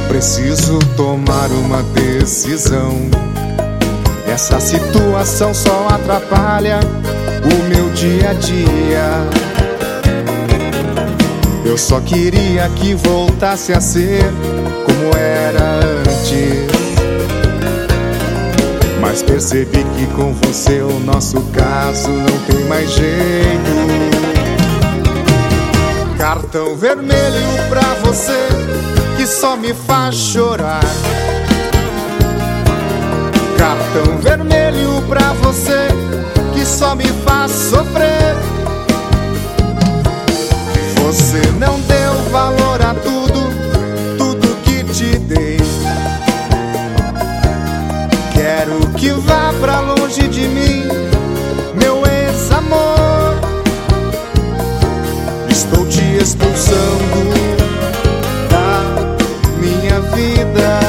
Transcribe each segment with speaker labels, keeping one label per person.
Speaker 1: preciso tomar uma decisão. Essa situação só atrapalha o meu dia a dia. Eu só queria que voltasse a ser como era antes, mas percebi que com você o nosso caso não tem mais jeito. Cartão vermelho pra você que só me faz chorar. Cartão vermelho pra você que só me faz sofrer. Você não deu valor a tudo, tudo que te dei. Quero que vá pra longe de mim, meu ex-amor. Estou te expulsando da minha vida.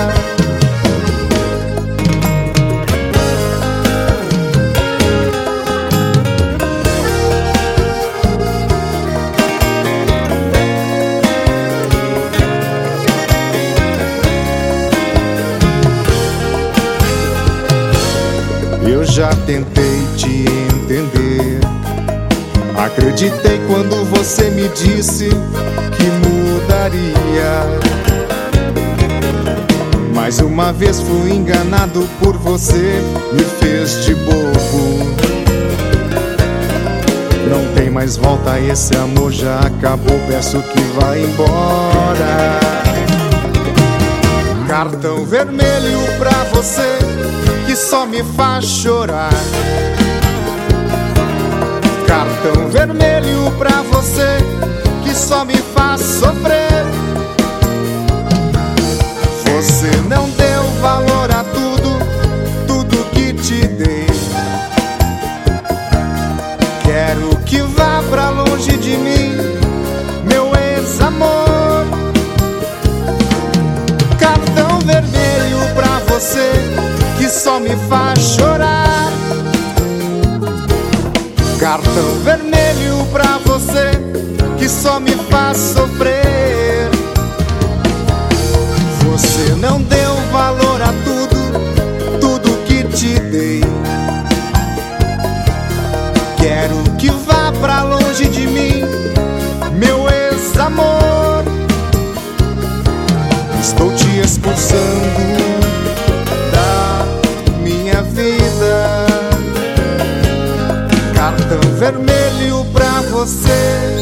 Speaker 1: Eu já tentei te entender. Acreditei quando você me disse que mudaria. Mais uma vez fui enganado por você, me fez de bobo. Não tem mais volta, esse amor já acabou, peço que vá embora. Cartão vermelho pra você que só me faz chorar. Cartão vermelho pra você que só me faz sofrer. Você não deu valor a tudo, tudo que te dei. Quero que vá pra longe de mim, meu ex-amor. Cartão vermelho pra você que só me faz chorar. Cartão vermelho pra você que só me faz sofrer. Você não deu valor a tudo, tudo que te dei. Quero que vá pra longe de mim, meu ex-amor. Estou te expulsando da minha vida. Cartão vermelho pra você.